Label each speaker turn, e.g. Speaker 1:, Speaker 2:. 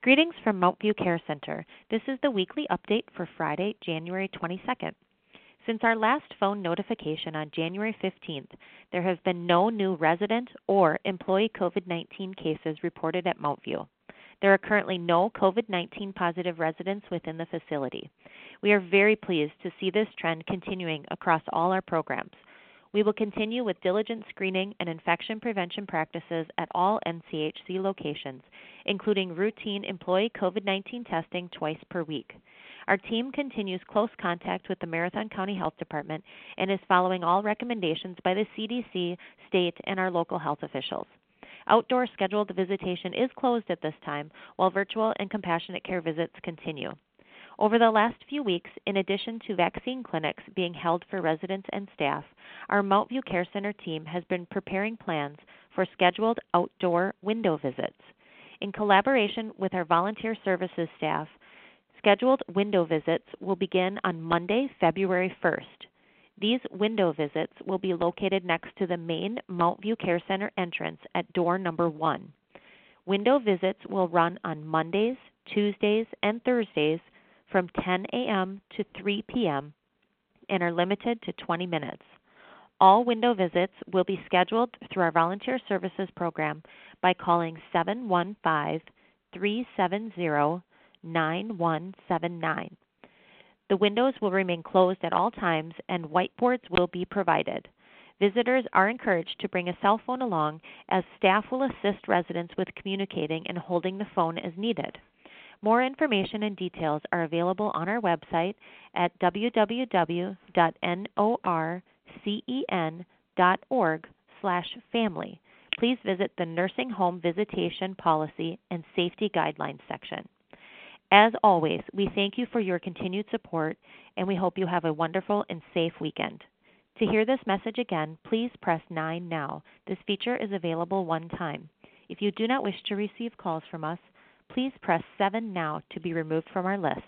Speaker 1: Greetings from Mountview Care Center. This is the weekly update for Friday, January 22nd. Since our last phone notification on January 15th, there have been no new resident or employee COVID-19 cases reported at Mountview. There are currently no COVID-19 positive residents within the facility. We are very pleased to see this trend continuing across all our programs. We will continue with diligent screening and infection prevention practices at all NCHC locations, including routine employee COVID-19 testing twice per week. Our team continues close contact with the Marathon County Health Department and is following all recommendations by the CDC, state, and our local health officials. Outdoor scheduled visitation is closed at this time, while virtual and compassionate care visits continue. Over the last few weeks, in addition to vaccine clinics being held for residents and staff, our Mountview Care Center team has been preparing plans for scheduled outdoor window visits. In collaboration with our volunteer services staff, scheduled window visits will begin on Monday, February 1st. These window visits will be located next to the main Mountview Care Center entrance at door number 1. Window visits will run on Mondays, Tuesdays, and Thursdays from 10 a.m. to 3 p.m. and are limited to 20 minutes. All window visits will be scheduled through our volunteer services program by calling 715-370-9179. The windows will remain closed at all times and whiteboards will be provided. Visitors are encouraged to bring a cell phone along as staff will assist residents with communicating and holding the phone as needed. More information and details are available on our website at www.norcen.org/family. Please visit the Nursing Home Visitation Policy and Safety Guidelines section. As always, we thank you for your continued support, and we hope you have a wonderful and safe weekend. To hear this message again, please press 9 now. This feature is available one time. If you do not wish to receive calls from us, please press 7 now to be removed from our list.